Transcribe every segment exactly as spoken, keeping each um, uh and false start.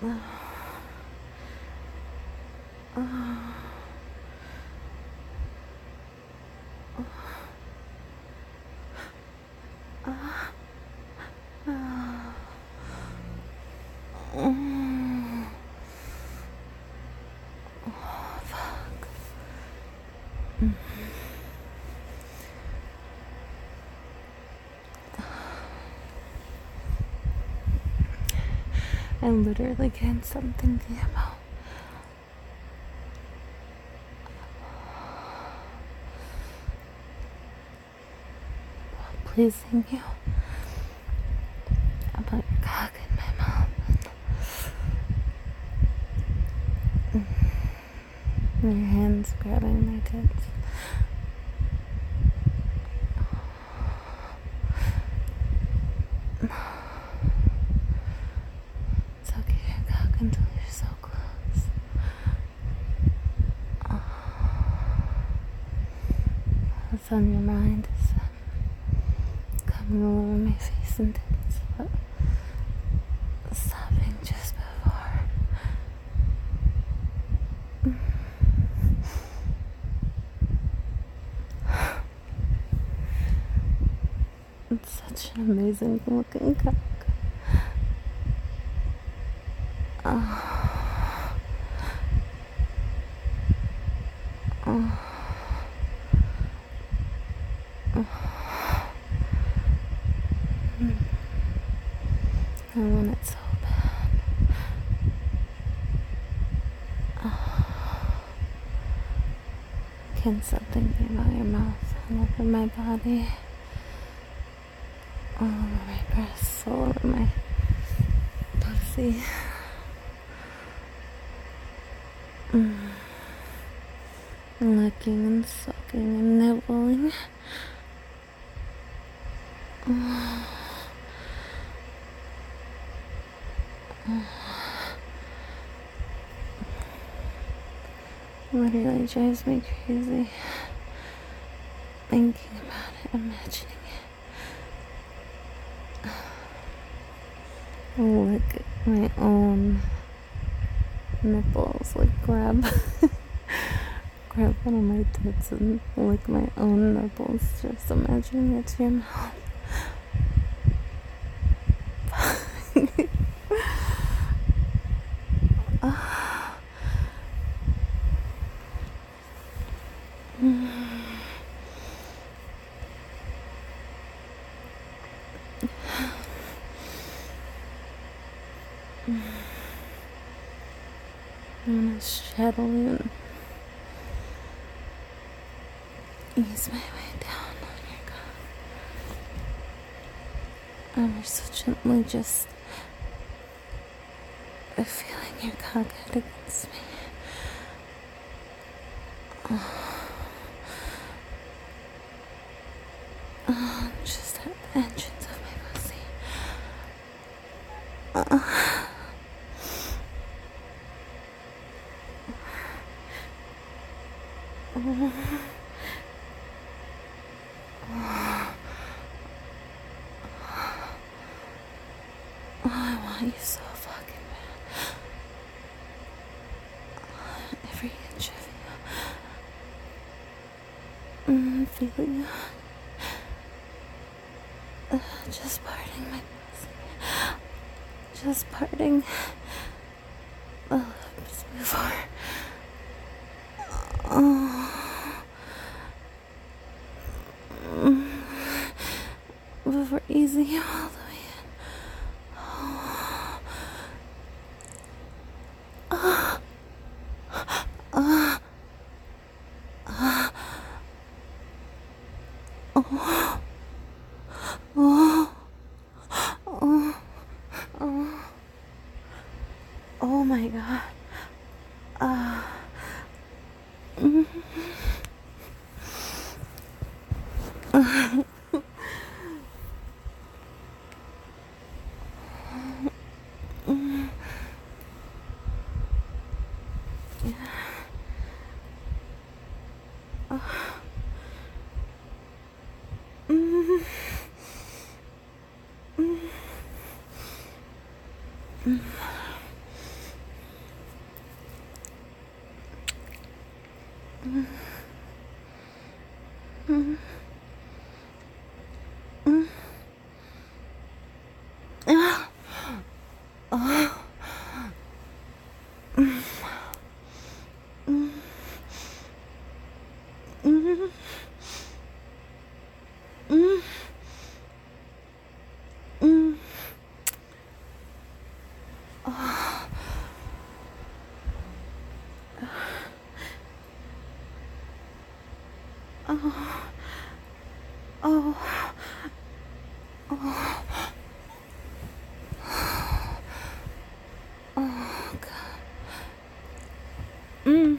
I literally can't stop thinking about pleasing you, about your cock in my mouth, and your hands grabbing my tits. Sucking your cock until you're so close. What's on your mind is coming all over my face and tits, but stopping just before. It's such an amazing looking cock. Oh. Oh. Oh. I want it so bad. Oh. Can't stop thinking about your mouth all over my body, all over my breasts, all over my pussy. Mm. Licking and sucking and nibbling. Oh. Oh. Literally drives me crazy thinking about it, imagining it. Lick my own nipples, like grab grab one of my tits and lick my own nipples, just imagining it's your mouth. Oh. Mm. I'm gonna straddle and ease my way down on your cock. Ever so gently, just feeling your cock head against me. Oh. Oh, just at the entrance of my pussy. Oh. Oh. Oh, I want you so fucking bad. Every inch of you. Mm, feeling you. Uh, just parting my pussy. Just parting the lips before. Oh. Mm. Before easing you all the way in. Oh. Oh. Oh. Oh. Oh. Oh. Oh. Oh my God. Uh. Mm. Uh. Mm. Yeah. Uh. Mm. Mm. Mm. Oh. Oh. Oh, God. Mm.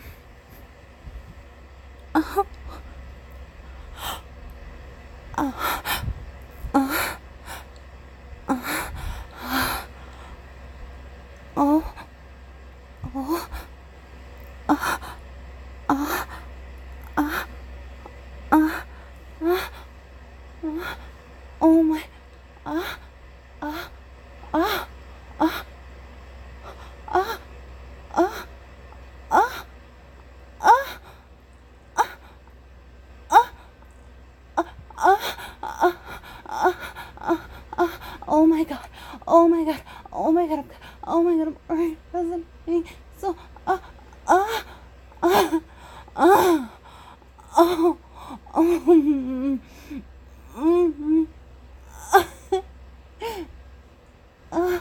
Oh. Oh. Oh. Oh. Oh. Oh. Oh. Oh. Oh. Oh. Oh my. Ah. Ah. Ah. Ah. Ah. Ah. Ah. Ah. Oh my God. Oh my God. Oh my God. Oh my God. I'm already presenting. So, uh, uh, uh, uh, oh, oh, mm, mm, uh,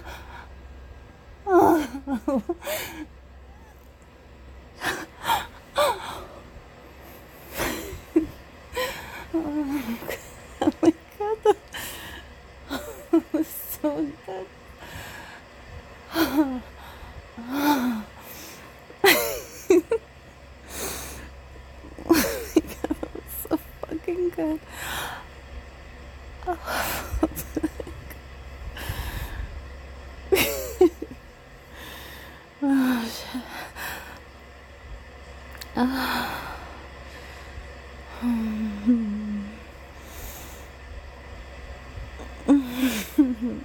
oh, oh my God. That was so good. That was so fucking good. Oh, shit. Oh.